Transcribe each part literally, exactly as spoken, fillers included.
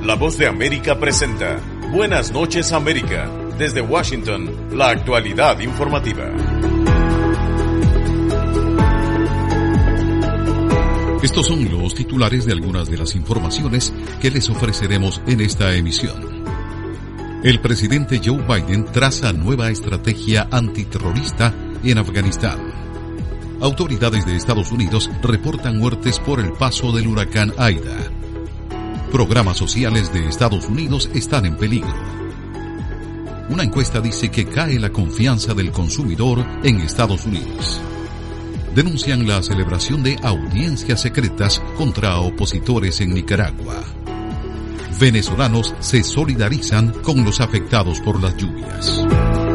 La Voz de América presenta Buenas noches América. Desde Washington, la actualidad informativa. Estos son los titulares de algunas de las informaciones que les ofreceremos en esta emisión. El presidente Joe Biden traza nueva estrategia antiterrorista en Afganistán. Autoridades de Estados Unidos reportan muertes por el paso del huracán Aida. Programas sociales de Estados Unidos están en peligro. Una encuesta dice que cae la confianza del consumidor en Estados Unidos. Denuncian la celebración de audiencias secretas contra opositores en Nicaragua. Venezolanos se solidarizan con los afectados por las lluvias.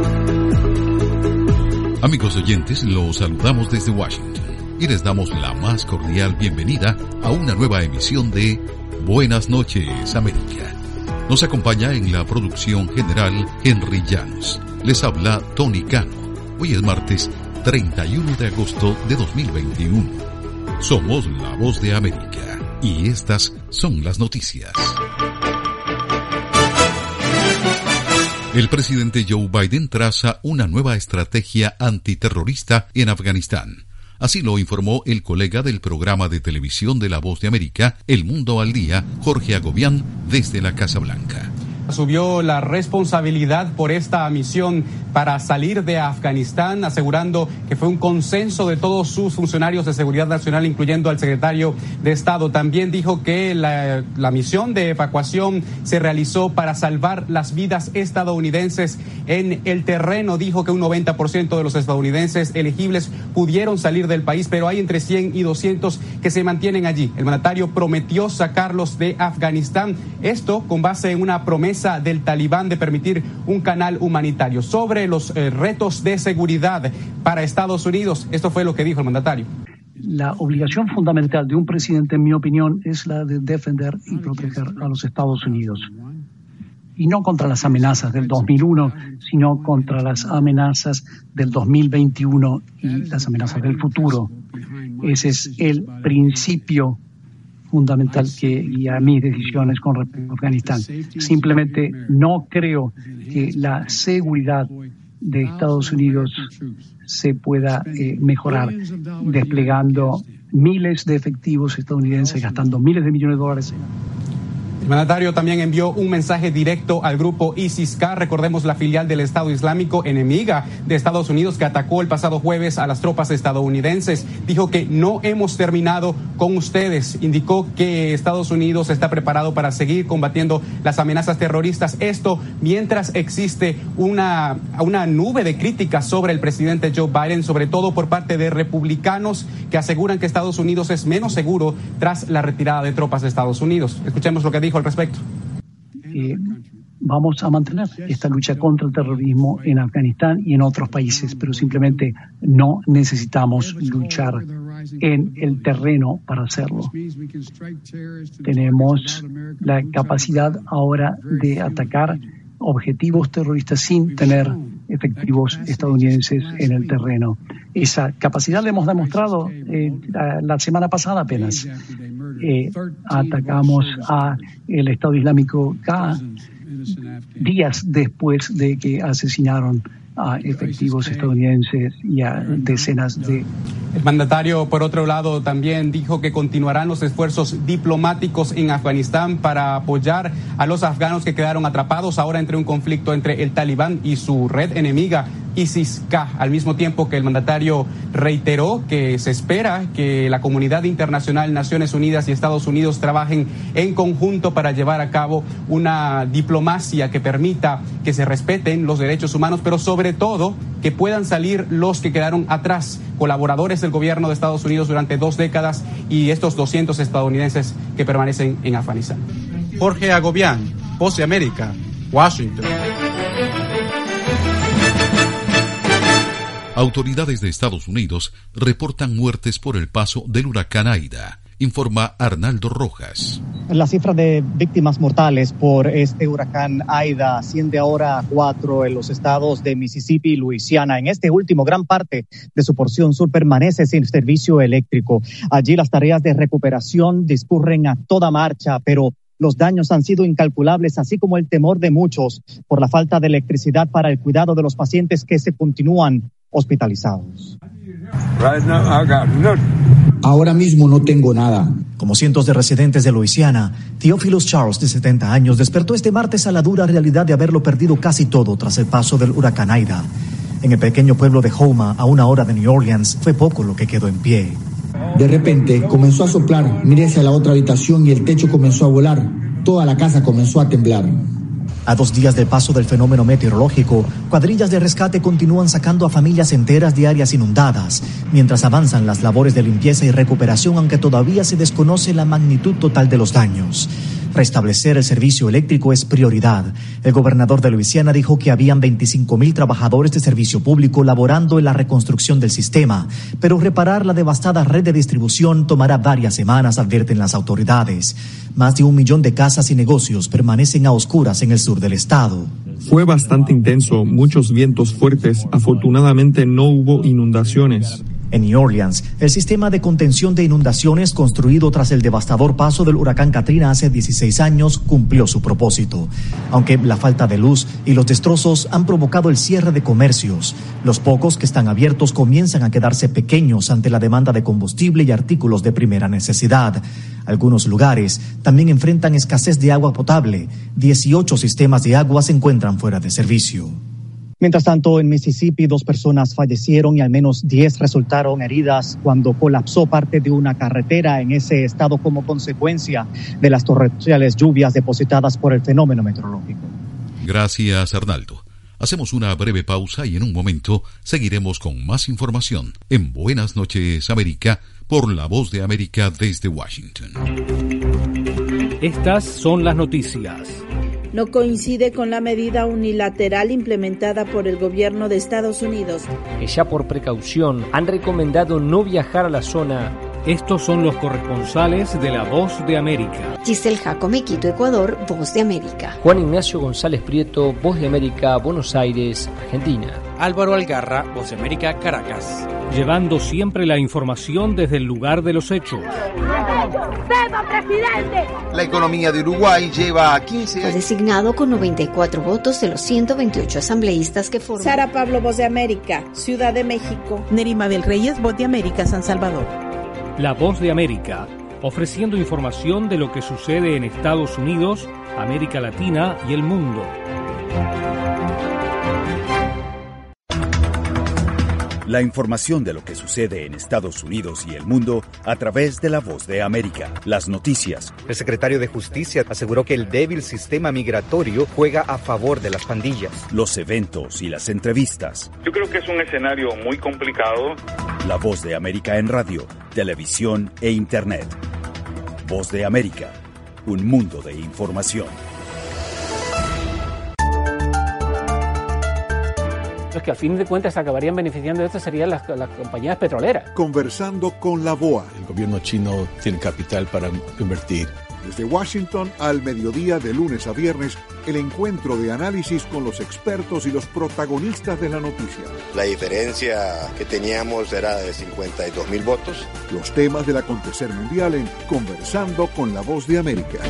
Amigos oyentes, los saludamos desde Washington y les damos la más cordial bienvenida a una nueva emisión de Buenas noches América. Nos acompaña en la producción general Henry Llanos. Les habla Tony Cano. Hoy es martes treinta y uno de agosto de dos mil veintiuno. Somos la Voz de América y estas son las noticias. El presidente Joe Biden traza una nueva estrategia antiterrorista en Afganistán. Así lo informó el colega del programa de televisión de La Voz de América, El Mundo al Día, Jorge Agobián, desde la Casa Blanca. Asumió la responsabilidad por esta misión para salir de Afganistán, asegurando que fue un consenso de todos sus funcionarios de seguridad nacional, incluyendo al secretario de Estado. También dijo que la, la misión de evacuación se realizó para salvar las vidas estadounidenses en el terreno. Dijo que un noventa por ciento de los estadounidenses elegibles pudieron salir del país, pero hay entre cien y doscientos que se mantienen allí. El mandatario prometió sacarlos de Afganistán, esto con base en una promesa del Talibán de permitir un canal humanitario. Sobre los eh, retos de seguridad para Estados Unidos, esto fue lo que dijo el mandatario. La obligación fundamental de un presidente, en mi opinión, es la de defender y proteger a los Estados Unidos. Y no contra las amenazas del dos mil uno, sino contra las amenazas del dos mil veintiuno y las amenazas del futuro. Ese es el principio fundamental que guía mis decisiones con respecto a Afganistán. Simplemente no creo que la seguridad de Estados Unidos se pueda eh, mejorar desplegando miles de efectivos estadounidenses, gastando miles de millones de dólares. El mandatario también envió un mensaje directo al grupo ISIS-K, recordemos la filial del Estado Islámico enemiga de Estados Unidos que atacó el pasado jueves a las tropas estadounidenses. Dijo que no hemos terminado con ustedes. Indicó que Estados Unidos está preparado para seguir combatiendo las amenazas terroristas. Esto mientras existe una, una nube de críticas sobre el presidente Joe Biden, sobre todo por parte de republicanos que aseguran que Estados Unidos es menos seguro tras la retirada de tropas de Estados Unidos. Escuchemos lo que dijo al respecto. Eh, vamos a mantener esta lucha contra el terrorismo en Afganistán y en otros países, pero simplemente no necesitamos luchar en el terreno para hacerlo. Tenemos la capacidad ahora de atacar objetivos terroristas sin tener efectivos estadounidenses en el terreno. Esa capacidad la hemos demostrado eh, la semana pasada apenas. Eh, atacamos a el Estado Islámico K días después de que asesinaron a efectivos estadounidenses y a decenas de... El mandatario, por otro lado, también dijo que continuarán los esfuerzos diplomáticos en Afganistán para apoyar a los afganos que quedaron atrapados ahora entre un conflicto entre el Talibán y su red enemiga ISIS-K, al mismo tiempo que el mandatario reiteró que se espera que la comunidad internacional, Naciones Unidas y Estados Unidos trabajen en conjunto para llevar a cabo una diplomacia que permita que se respeten los derechos humanos, pero sobre todo que puedan salir los que quedaron atrás, colaboradores del gobierno de Estados Unidos durante dos décadas y estos doscientos estadounidenses que permanecen en Afganistán. Jorge Agobián, Voz de América, Washington. Autoridades de Estados Unidos reportan muertes por el paso del huracán Aida, informa Arnaldo Rojas. La cifra de víctimas mortales por este huracán Aida asciende ahora a cuatro en los estados de Mississippi y Luisiana. En este último, gran parte de su porción sur permanece sin servicio eléctrico. Allí las tareas de recuperación discurren a toda marcha, pero los daños han sido incalculables, así como el temor de muchos por la falta de electricidad para el cuidado de los pacientes que se continúan hospitalizados. Ahora mismo no tengo nada. Como cientos de residentes de Luisiana, Theophilus Charles, de setenta años, despertó este martes a la dura realidad de haberlo perdido casi todo tras el paso del huracán Aida. En el pequeño pueblo de Houma, a una hora de New Orleans, fue poco lo que quedó en pie. De repente comenzó a soplar, miré hacia la otra habitación y el techo comenzó a volar. Toda la casa comenzó a temblar. A dos días del paso del fenómeno meteorológico, cuadrillas de rescate continúan sacando a familias enteras de áreas inundadas, mientras avanzan las labores de limpieza y recuperación, aunque todavía se desconoce la magnitud total de los daños. Restablecer el servicio eléctrico es prioridad. El gobernador de Luisiana dijo que habían veinticinco mil trabajadores de servicio público laborando en la reconstrucción del sistema, pero reparar la devastada red de distribución tomará varias semanas, advierten las autoridades. Más de un millón de casas y negocios permanecen a oscuras en el sur del estado. Fue bastante intenso, muchos vientos fuertes. Afortunadamente no hubo inundaciones. En New Orleans, el sistema de contención de inundaciones construido tras el devastador paso del huracán Katrina hace dieciséis años cumplió su propósito. Aunque la falta de luz y los destrozos han provocado el cierre de comercios, los pocos que están abiertos comienzan a quedarse pequeños ante la demanda de combustible y artículos de primera necesidad. Algunos lugares también enfrentan escasez de agua potable. dieciocho sistemas de agua se encuentran fuera de servicio. Mientras tanto, en Mississippi, dos personas fallecieron y al menos diez resultaron heridas cuando colapsó parte de una carretera en ese estado como consecuencia de las torrenciales lluvias depositadas por el fenómeno meteorológico. Gracias, Arnaldo. Hacemos una breve pausa y en un momento seguiremos con más información en Buenas noches, América, por La Voz de América desde Washington. Estas son las noticias. No coincide con la medida unilateral implementada por el gobierno de Estados Unidos. Que ya por precaución han recomendado no viajar a la zona. Estos son los corresponsales de La Voz de América. Giselle Jacome, Quito, Ecuador, Voz de América. Juan Ignacio González Prieto, Voz de América, Buenos Aires, Argentina. Álvaro Algarra, Voz de América, Caracas. Llevando siempre la información desde el lugar de los hechos. La economía de Uruguay lleva a quince años. Fue designado con noventa y cuatro votos de los ciento veintiocho asambleístas que forman. Sara Pablo, Voz de América, Ciudad de México. Nerima del Reyes, Voz de América, San Salvador. La Voz de América, ofreciendo información de lo que sucede en Estados Unidos, América Latina y el mundo. La información de lo que sucede en Estados Unidos y el mundo a través de La Voz de América. Las noticias. El secretario de Justicia aseguró que el débil sistema migratorio juega a favor de las pandillas. Los eventos y las entrevistas. Yo creo que es un escenario muy complicado. La Voz de América en radio, televisión e internet. Voz de América, un mundo de información. Los que al fin de cuentas acabarían beneficiando de esto serían las, las compañías petroleras. Conversando con la B O A. El gobierno chino tiene capital para invertir. Desde Washington al mediodía de lunes a viernes, el encuentro de análisis con los expertos y los protagonistas de la noticia. La diferencia que teníamos era de cincuenta y dos mil votos. Los temas del acontecer mundial en Conversando con la Voz de América.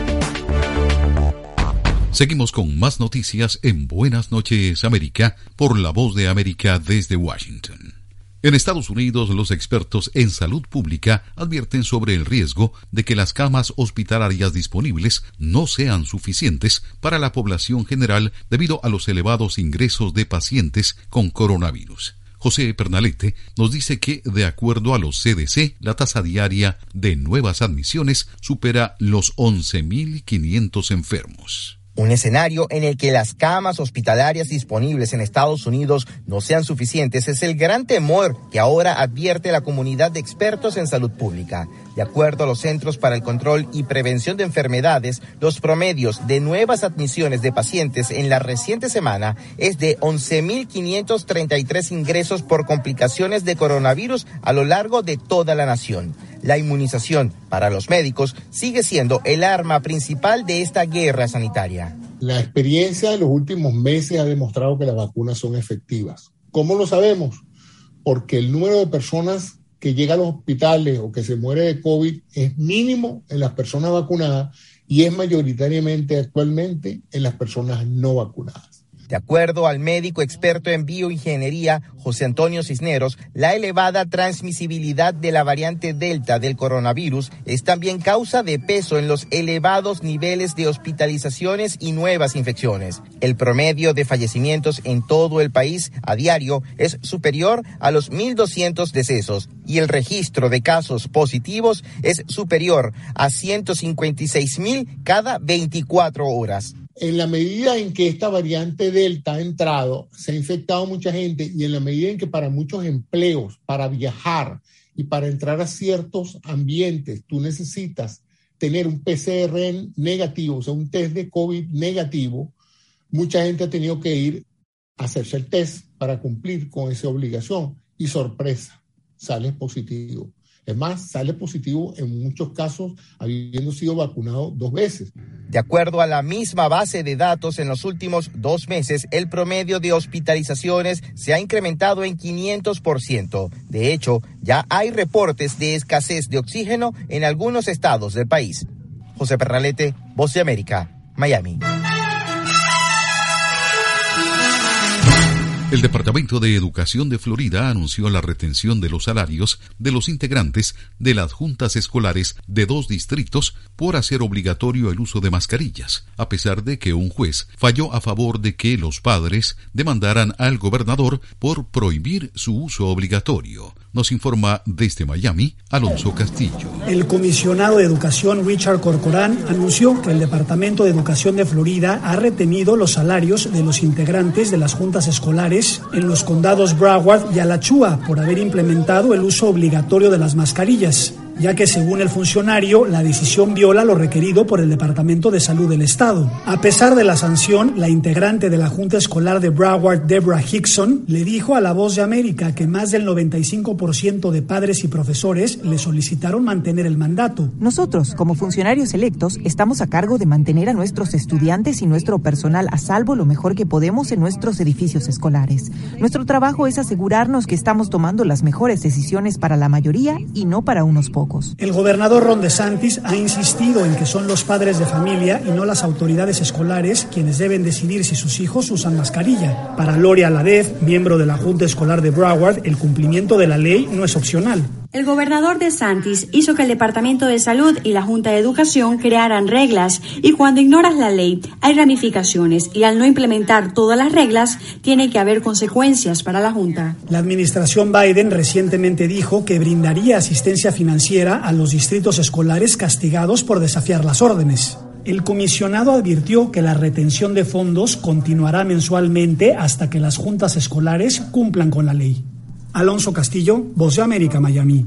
Seguimos con más noticias en Buenas noches, América, por La Voz de América desde Washington. En Estados Unidos, los expertos en salud pública advierten sobre el riesgo de que las camas hospitalarias disponibles no sean suficientes para la población general debido a los elevados ingresos de pacientes con coronavirus. José Pernalete nos dice que, de acuerdo a los C D C, la tasa diaria de nuevas admisiones supera los once mil quinientos enfermos. Un escenario en el que las camas hospitalarias disponibles en Estados Unidos no sean suficientes es el gran temor que ahora advierte la comunidad de expertos en salud pública. De acuerdo a los Centros para el Control y Prevención de Enfermedades, los promedios de nuevas admisiones de pacientes en la reciente semana es de once mil quinientos treinta y tres ingresos por complicaciones de coronavirus a lo largo de toda la nación. La inmunización para los médicos sigue siendo el arma principal de esta guerra sanitaria. La experiencia de los últimos meses ha demostrado que las vacunas son efectivas. ¿Cómo lo sabemos? Porque el número de personas que llega a los hospitales o que se muere de COVID es mínimo en las personas vacunadas y es mayoritariamente actualmente en las personas no vacunadas. De acuerdo al médico experto en bioingeniería, José Antonio Cisneros, la elevada transmisibilidad de la variante Delta del coronavirus es también causa de peso en los elevados niveles de hospitalizaciones y nuevas infecciones. El promedio de fallecimientos en todo el país a diario es superior a los mil doscientos decesos y el registro de casos positivos es superior a ciento cincuenta y seis mil cada veinticuatro horas. En la medida en que esta variante Delta ha entrado, se ha infectado mucha gente y en la medida en que para muchos empleos, para viajar y para entrar a ciertos ambientes, tú necesitas tener un P C R negativo, o sea, un test de COVID negativo, mucha gente ha tenido que ir a hacerse el test para cumplir con esa obligación y sorpresa, sale positivo. Es más, sale positivo en muchos casos habiendo sido vacunado dos veces. De acuerdo a la misma base de datos, en los últimos dos meses, el promedio de hospitalizaciones se ha incrementado en quinientos por ciento. De hecho, ya hay reportes de escasez de oxígeno en algunos estados del país. José Pernalete, Voz de América, Miami. El Departamento de Educación de Florida anunció la retención de los salarios de los integrantes de las juntas escolares de dos distritos por hacer obligatorio el uso de mascarillas, a pesar de que un juez falló a favor de que los padres demandaran al gobernador por prohibir su uso obligatorio. Nos informa desde Miami, Alonso Castillo. El comisionado de Educación, Richard Corcoran, anunció que el Departamento de Educación de Florida ha retenido los salarios de los integrantes de las juntas escolares en los condados Broward y Alachua por haber implementado el uso obligatorio de las mascarillas, ya que según el funcionario, la decisión viola lo requerido por el Departamento de Salud del Estado. A pesar de la sanción, la integrante de la Junta Escolar de Broward, Deborah Hickson, le dijo a La Voz de América que más del noventa y cinco por ciento de padres y profesores le solicitaron mantener el mandato. Nosotros, como funcionarios electos, estamos a cargo de mantener a nuestros estudiantes y nuestro personal a salvo lo mejor que podemos en nuestros edificios escolares. Nuestro trabajo es asegurarnos que estamos tomando las mejores decisiones para la mayoría y no para unos pocos. El gobernador Ron DeSantis ha insistido en que son los padres de familia y no las autoridades escolares quienes deben decidir si sus hijos usan mascarilla. Para Loria Ladez, miembro de la Junta Escolar de Broward, el cumplimiento de la ley no es opcional. El gobernador DeSantis hizo que el Departamento de Salud y la Junta de Educación crearan reglas y cuando ignoras la ley hay ramificaciones y al no implementar todas las reglas tiene que haber consecuencias para la Junta. La administración Biden recientemente dijo que brindaría asistencia financiera a los distritos escolares castigados por desafiar las órdenes. El comisionado advirtió que la retención de fondos continuará mensualmente hasta que las juntas escolares cumplan con la ley. Alonso Castillo, Voz de América, Miami.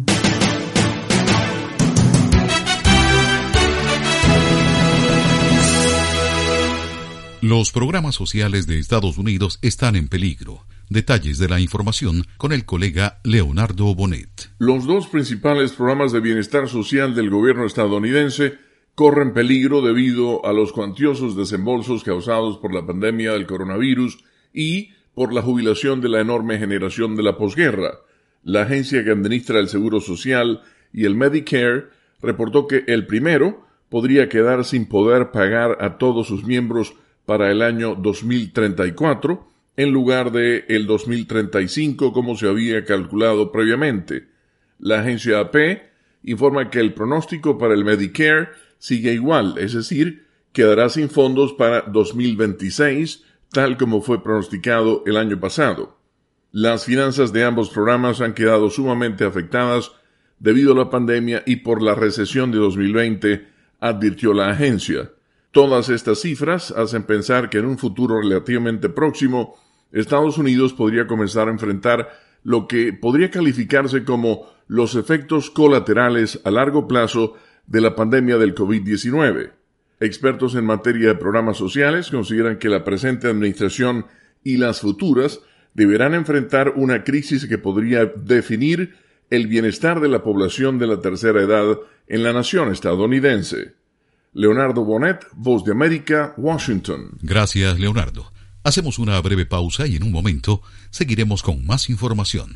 Los programas sociales de Estados Unidos están en peligro. Detalles de la información con el colega Leonardo Bonet. Los dos principales programas de bienestar social del gobierno estadounidense corren peligro debido a los cuantiosos desembolsos causados por la pandemia del coronavirus y por la jubilación de la enorme generación de la posguerra. La agencia que administra el Seguro Social y el Medicare reportó que el primero podría quedar sin poder pagar a todos sus miembros para el año dos mil treinta y cuatro, en lugar de el dos mil treinta y cinco como se había calculado previamente. La agencia A P informa que el pronóstico para el Medicare sigue igual, es decir, quedará sin fondos para dos mil veintiséis, tal como fue pronosticado el año pasado. Las finanzas de ambos programas han quedado sumamente afectadas debido a la pandemia y por la recesión de dos mil veinte, advirtió la agencia. Todas estas cifras hacen pensar que en un futuro relativamente próximo, Estados Unidos podría comenzar a enfrentar lo que podría calificarse como los efectos colaterales a largo plazo de la pandemia del COVID diecinueve. Expertos en materia de programas sociales consideran que la presente administración y las futuras deberán enfrentar una crisis que podría definir el bienestar de la población de la tercera edad en la nación estadounidense. Leonardo Bonet, Voz de América, Washington. Gracias, Leonardo. Hacemos una breve pausa y en un momento seguiremos con más información.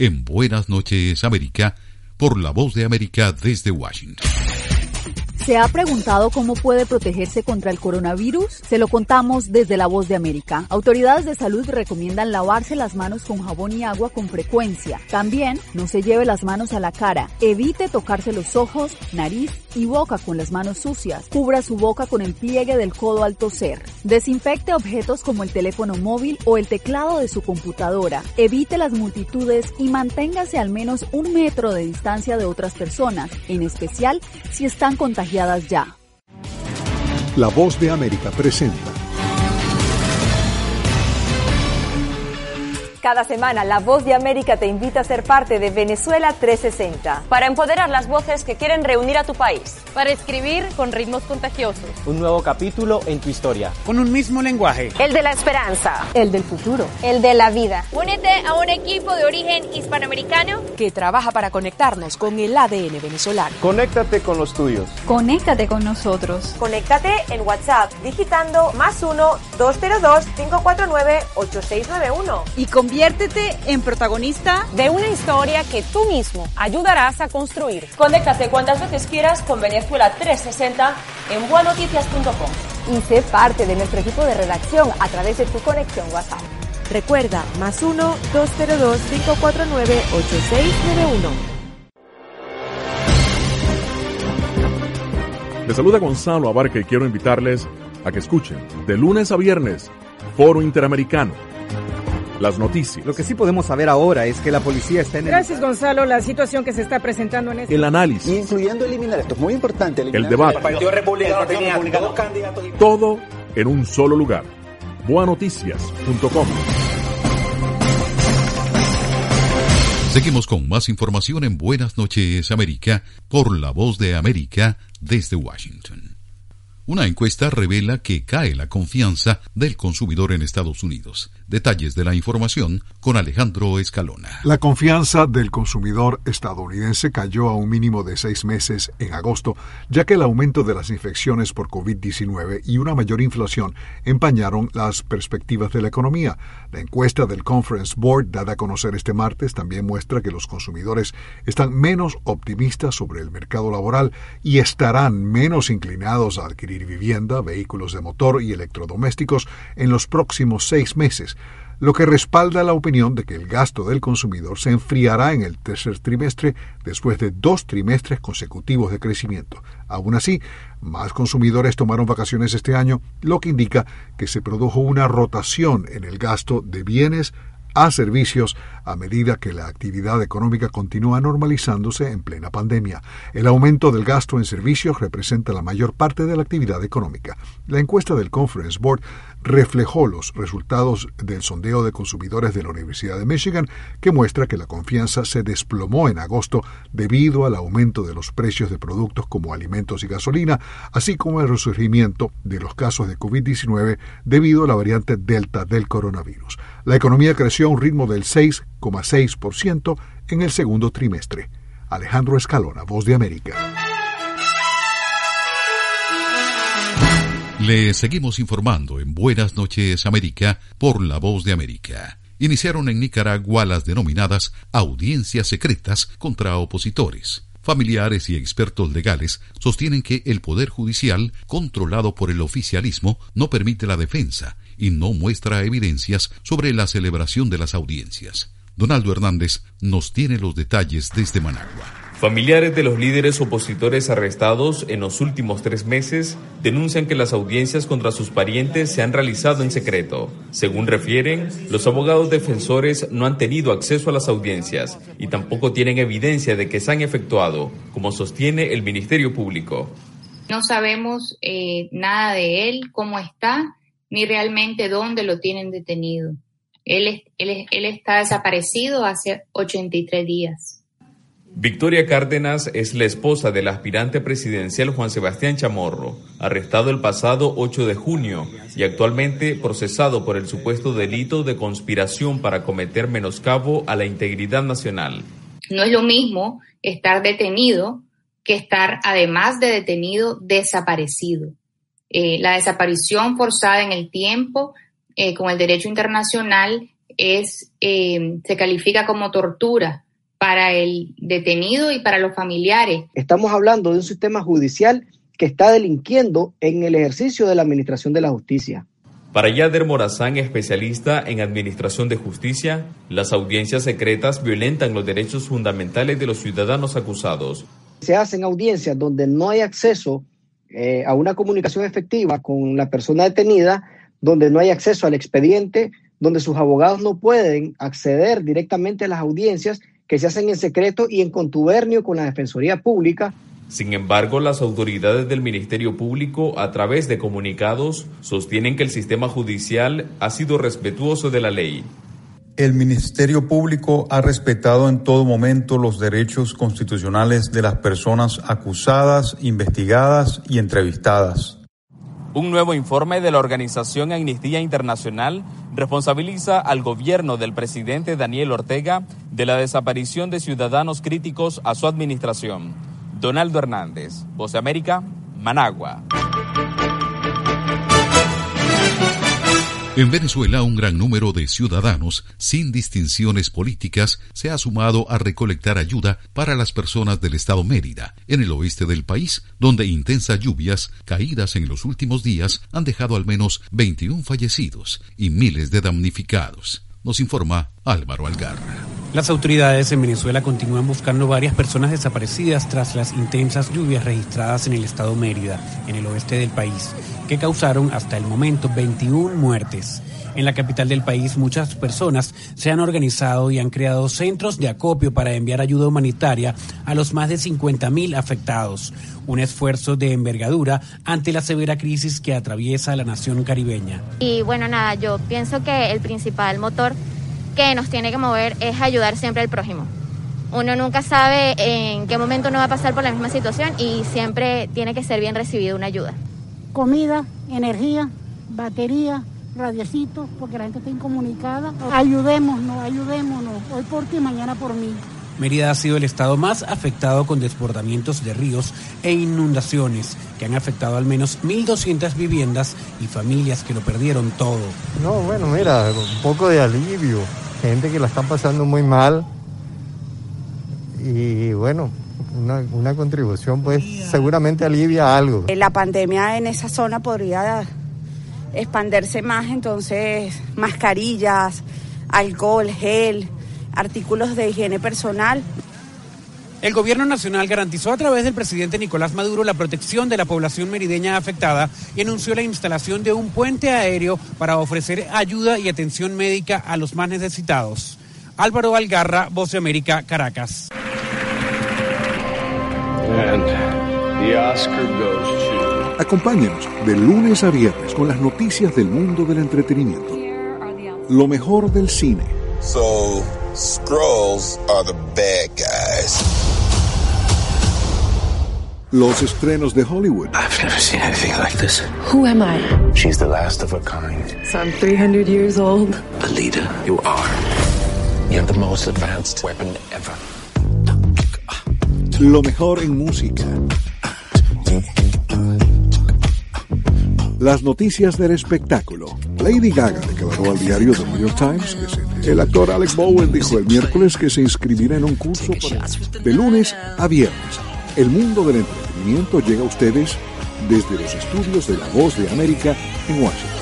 en Buenas noches América, por La Voz de América desde Washington. ¿Se ha preguntado cómo puede protegerse contra el coronavirus? Se lo contamos desde La Voz de América. Autoridades de salud recomiendan lavarse las manos con jabón y agua con frecuencia. También no se lleve las manos a la cara. Evite tocarse los ojos, nariz y boca con las manos sucias. Cubra su boca con el pliegue del codo al toser. Desinfecte objetos como el teléfono móvil o el teclado de su computadora. Evite las multitudes y manténgase al menos un metro de distancia de otras personas, en especial si están contagiadas ya. La Voz de América presenta. Cada semana, La Voz de América te invita a ser parte de Venezuela trescientos sesenta. Para empoderar las voces que quieren reunir a tu país. Para escribir con ritmos contagiosos. Un nuevo capítulo en tu historia. Con un mismo lenguaje. El de la esperanza. El del futuro. El de la vida. Únete a un equipo de origen hispanoamericano que trabaja para conectarnos con el A D N venezolano. Conéctate con los tuyos. Conéctate con nosotros. Conéctate en WhatsApp digitando más uno, dos cero dos, cinco cuatro nueve, ocho seis nueve uno. Y con Conviértete en protagonista de una historia que tú mismo ayudarás a construir. Conéctate cuantas veces quieras con Venezuela trescientos sesenta en buenoticias punto com. Y sé parte de nuestro equipo de redacción a través de tu conexión WhatsApp. Recuerda, más uno, dos cero dos, cinco cuatro nueve, ocho seis nueve uno. Les saluda Gonzalo Abarca y quiero invitarles a que escuchen de lunes a viernes Foro Interamericano. Las noticias. Lo que sí podemos saber ahora es que la policía está en el... Gracias, Gonzalo. La situación que se está presentando en este... El análisis. Incluyendo eliminar, esto es muy importante. El debate. El Partido Republicano tenía dos candidatos. Todo en un solo lugar. buenoticias punto com. Seguimos con más información en Buenas noches América por La Voz de América desde Washington. Una encuesta revela que cae la confianza del consumidor en Estados Unidos. Detalles de la información con Alejandro Escalona. La confianza del consumidor estadounidense cayó a un mínimo de seis meses en agosto, ya que el aumento de las infecciones por covid diecinueve y una mayor inflación empañaron las perspectivas de la economía. La encuesta del Conference Board, dada a conocer este martes, también muestra que los consumidores están menos optimistas sobre el mercado laboral y estarán menos inclinados a adquirir vivienda, vehículos de motor y electrodomésticos en los próximos seis meses, lo que respalda la opinión de que el gasto del consumidor se enfriará en el tercer trimestre después de dos trimestres consecutivos de crecimiento. Aún así, más consumidores tomaron vacaciones este año, lo que indica que se produjo una rotación en el gasto de bienes a servicios a medida que la actividad económica continúa normalizándose en plena pandemia. El aumento del gasto en servicios representa la mayor parte de la actividad económica. La encuesta del Conference Board reflejó los resultados del sondeo de consumidores de la Universidad de Michigan, que muestra que la confianza se desplomó en agosto debido al aumento de los precios de productos como alimentos y gasolina, así como el resurgimiento de los casos de covid diecinueve debido a la variante Delta del coronavirus. La economía creció a un ritmo del seis coma seis por ciento en el segundo trimestre. Alejandro Escalona, Voz de América. Le seguimos informando en Buenas noches América por La Voz de América. Iniciaron en Nicaragua las denominadas audiencias secretas contra opositores. Familiares y expertos legales sostienen que el Poder Judicial, controlado por el oficialismo, no permite la defensa y no muestra evidencias sobre la celebración de las audiencias. Donaldo Hernández nos tiene los detalles desde Managua. Familiares de los líderes opositores arrestados en los últimos tres meses denuncian que las audiencias contra sus parientes se han realizado en secreto. Según refieren, los abogados defensores no han tenido acceso a las audiencias y tampoco tienen evidencia de que se han efectuado, como sostiene el Ministerio Público. No sabemos eh, nada de él, cómo está, ni realmente dónde lo tienen detenido. Él, él, él está desaparecido hace ochenta y tres días. Victoria Cárdenas es la esposa del aspirante presidencial Juan Sebastián Chamorro, arrestado el pasado ocho de junio y actualmente procesado por el supuesto delito de conspiración para cometer menoscabo a la integridad nacional. No es lo mismo estar detenido que estar, además de detenido, desaparecido. Eh, la desaparición forzada en el tiempo, eh, con el derecho internacional, es eh, se califica como tortura para el detenido y para los familiares. Estamos hablando de un sistema judicial que está delinquiendo en el ejercicio de la administración de la justicia. Para Yader Morazán, especialista en administración de justicia, las audiencias secretas violentan los derechos fundamentales de los ciudadanos acusados. Se hacen audiencias donde no hay acceso eh, a una comunicación efectiva con la persona detenida, donde no hay acceso al expediente, donde sus abogados no pueden acceder directamente a las audiencias que se hacen en secreto y en contubernio con la Defensoría Pública. Sin embargo, las autoridades del Ministerio Público, a través de comunicados, sostienen que el sistema judicial ha sido respetuoso de la ley. El Ministerio Público ha respetado en todo momento los derechos constitucionales de las personas acusadas, investigadas y entrevistadas. Un nuevo informe de la organización Amnistía Internacional responsabiliza al gobierno del presidente Daniel Ortega de la desaparición de ciudadanos críticos a su administración. Donaldo Hernández, Voz de América, Managua. En Venezuela, un gran número de ciudadanos, sin distinciones políticas, se ha sumado a recolectar ayuda para las personas del estado Mérida, en el oeste del país, donde intensas lluvias caídas en los últimos días han dejado al menos veintiún fallecidos y miles de damnificados. Nos informa Álvaro Algarra. Las autoridades en Venezuela continúan buscando varias personas desaparecidas tras las intensas lluvias registradas en el estado Mérida, en el oeste del país, que causaron hasta el momento veintiún muertes. En la capital del país, muchas personas se han organizado y han creado centros de acopio para enviar ayuda humanitaria a los más de cincuenta mil afectados. Un esfuerzo de envergadura ante la severa crisis que atraviesa la nación caribeña. Y bueno, nada, yo pienso que el principal motor que nos tiene que mover es ayudar siempre al prójimo. Uno nunca sabe en qué momento uno va a pasar por la misma situación y siempre tiene que ser bien recibido una ayuda. Comida, energía, batería, radiecitos, porque la gente está incomunicada. Ayudémonos, ayudémonos, hoy por ti, mañana por mí. Mérida ha sido el estado más afectado con desbordamientos de ríos e inundaciones que han afectado al menos mil doscientas viviendas y familias que lo perdieron todo. No, bueno, mira, un poco de alivio, gente que la están pasando muy mal y bueno, una, una contribución pues seguramente alivia algo. La pandemia en esa zona podría expandirse más, entonces mascarillas, alcohol, gel, artículos de higiene personal. El gobierno nacional garantizó a través del presidente Nicolás Maduro la protección de la población merideña afectada y anunció la instalación de un puente aéreo para ofrecer ayuda y atención médica a los más necesitados. Álvaro Algarra, Voz de América, Caracas. And the Oscar goes to... Acompáñenos de lunes a viernes con las noticias del mundo del entretenimiento. Lo mejor del cine. So, Skrulls are the bad guys. Los estrenos de Hollywood. I've never seen anything like this. Who am I? She's the last of her kind. So I'm three hundred years old. The leader you are. You're the most advanced weapon ever. Lo mejor en música. Las noticias del espectáculo. Lady Gaga declaró al diario The New York Times que se... El actor Alec Bowen dijo el miércoles que se inscribirá en un curso para... de lunes a viernes. El mundo del entretenimiento llega a ustedes desde los estudios de La Voz de América en Washington.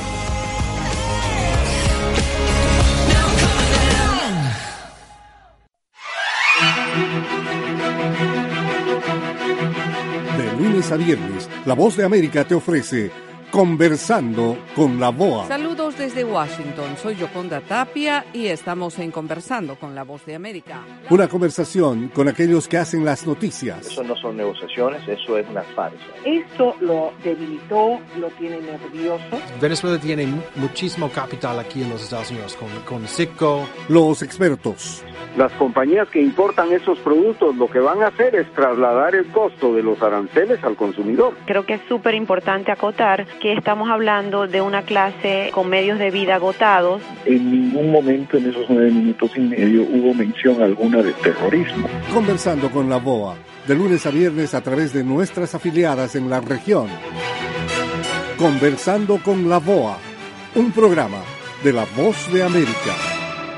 De lunes a viernes, La Voz de América te ofrece Conversando con la B O A. Saludos desde Washington, soy Yoconda Tapia y estamos en Conversando con la Voz de América. Una conversación con aquellos que hacen las noticias. Eso no son negociaciones, eso es una farsa. Esto lo debilitó, lo tiene nervioso. Venezuela tiene muchísimo capital aquí en los Estados Unidos, con, con Citgo. Los expertos. Las compañías que importan esos productos lo que van a hacer es trasladar el costo de los aranceles al consumidor. Creo que es súper importante acotar que estamos hablando de una clase con medios de vida agotados. En ningún momento en esos nueve minutos y medio hubo mención alguna de terrorismo. Conversando con la B O A, de lunes a viernes a través de nuestras afiliadas en la región. Conversando con la B O A, un programa de La Voz de América.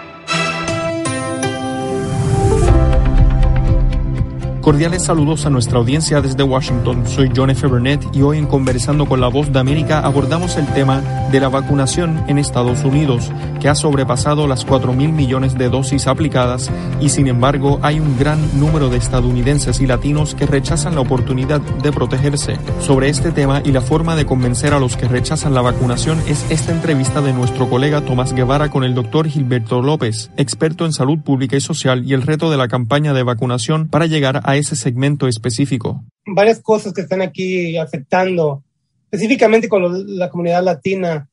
Cordiales saludos a nuestra audiencia desde Washington. Soy John F. Burnett y hoy en Conversando con la Voz de América abordamos el tema de la vacunación en Estados Unidos, que ha sobrepasado las cuatro mil millones de dosis aplicadas y sin embargo hay un gran número de estadounidenses y latinos que rechazan la oportunidad de protegerse. Sobre este tema y la forma de convencer a los que rechazan la vacunación es esta entrevista de nuestro colega Tomás Guevara con el doctor Gilberto López, experto en salud pública y social y el reto de la campaña de vacunación para llegar a a ese segmento específico. Varias cosas que están aquí afectando, específicamente con lo, la comunidad latina.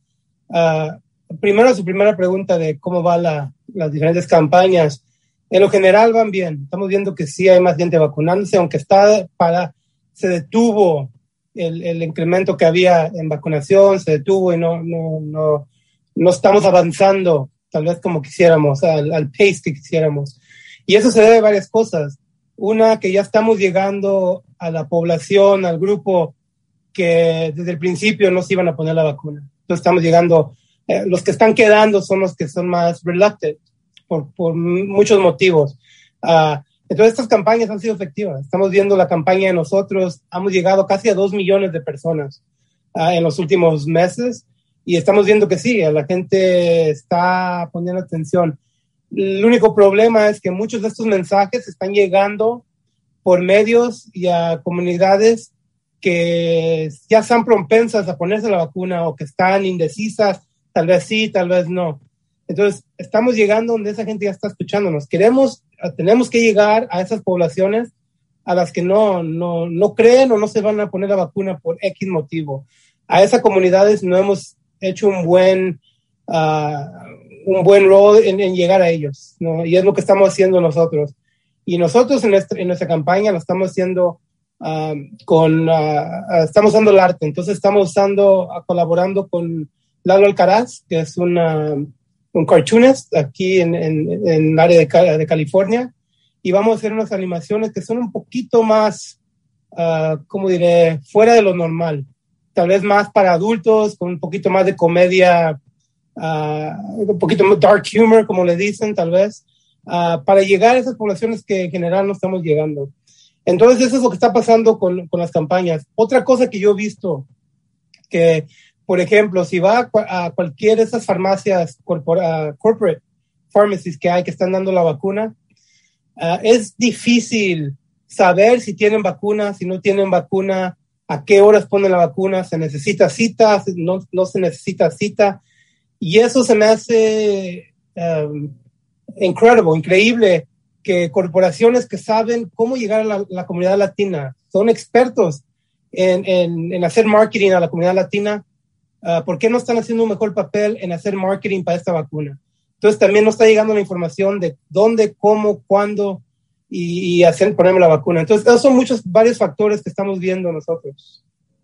Uh, primero, su primera pregunta de cómo van la, las diferentes campañas. En lo general van bien. Estamos viendo que sí hay más gente vacunándose, aunque está para, se detuvo el, el incremento que había en vacunación, se detuvo y no, no, no, no estamos avanzando tal vez como quisiéramos, al, al pace que quisiéramos. Y eso se debe a varias cosas. Una, que ya estamos llegando a la población, al grupo que desde el principio no se iban a poner la vacuna. Entonces estamos llegando, eh, los que están quedando son los que son más reluctant por, por muchos motivos. Uh, entonces estas campañas han sido efectivas. Estamos viendo la campaña de nosotros, hemos llegado casi a dos millones de personas uh, en los últimos meses y estamos viendo que sí, la gente está poniendo atención. El único problema es que muchos de estos mensajes están llegando por medios y a comunidades que ya están propensas a ponerse la vacuna o que están indecisas, tal vez sí, tal vez no. Entonces, estamos llegando donde esa gente ya está escuchándonos. Queremos, tenemos que llegar a esas poblaciones a las que no, no, no creen o no se van a poner la vacuna por X motivo. A esas comunidades no hemos hecho un buen... Uh, un buen rol en, en llegar a ellos, ¿no? Y es lo que estamos haciendo nosotros. Y nosotros en nuestra, en nuestra campaña lo estamos haciendo um, con, uh, estamos usando el arte. Entonces estamos usando, uh, colaborando con Lalo Alcaraz, que es una, un cartoonist aquí en, en, en el área de, de California. Y vamos a hacer unas animaciones que son un poquito más, uh, ¿cómo diré? Fuera de lo normal. Tal vez más para adultos, con un poquito más de comedia, Uh, un poquito dark humor, como le dicen, tal vez, uh, para llegar a esas poblaciones que en general no estamos llegando. Entonces, eso es lo que está pasando con, con las campañas. Otra cosa que yo he visto, que, por ejemplo, si va a, a cualquier de esas farmacias corpora, corporate pharmacies que hay que están dando la vacuna, uh, es difícil saber si tienen vacuna, si no tienen vacuna, a qué horas ponen la vacuna, se necesita cita, no, no se necesita cita. Y eso se me hace um, incredible, increíble, que corporaciones que saben cómo llegar a la, la comunidad latina, son expertos en, en, en hacer marketing a la comunidad latina, uh, ¿por qué no están haciendo un mejor papel en hacer marketing para esta vacuna? Entonces también no está llegando la información de dónde, cómo, cuándo y, y hacer, ponerme la vacuna. Entonces esos son muchos, varios factores que estamos viendo nosotros.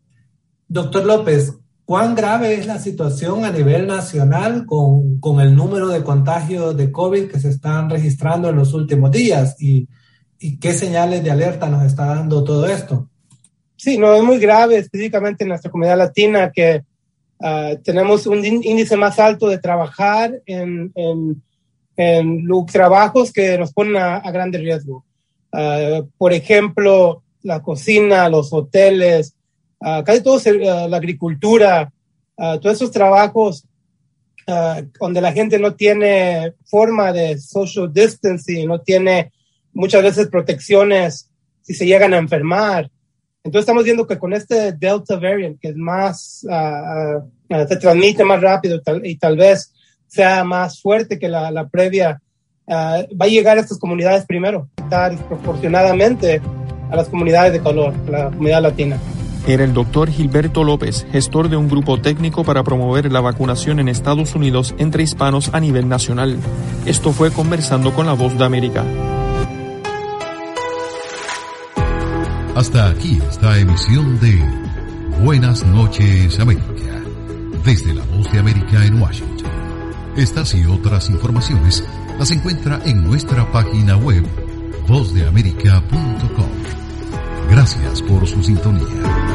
Doctor López, ¿cuán grave es la situación a nivel nacional con, con el número de contagios de COVID que se están registrando en los últimos días? ¿Y, y qué señales de alerta nos está dando todo esto? Sí, no, es muy grave, específicamente en nuestra comunidad latina, que uh, tenemos un índice más alto de trabajar en, en, en los trabajos que nos ponen a, a grande riesgo. Uh, por ejemplo, la cocina, los hoteles, Uh, casi todo uh, la agricultura, uh, todos esos trabajos uh, donde la gente no tiene forma de social distancing, no tiene muchas veces protecciones si se llegan a enfermar. Entonces estamos viendo que con este Delta variant, que es más, uh, uh, se transmite más rápido tal, y tal vez sea más fuerte que la, la previa, uh, va a llegar a estas comunidades primero, estar desproporcionadamente a las comunidades de color, la comunidad latina. Era el doctor Gilberto López, gestor de un grupo técnico para promover la vacunación en Estados Unidos entre hispanos a nivel nacional. Esto fue Conversando con la Voz de América. Hasta aquí esta emisión de Buenas noches, América, desde la Voz de América en Washington. Estas y otras informaciones las encuentra en nuestra página web voz de américa punto com. Gracias por su sintonía.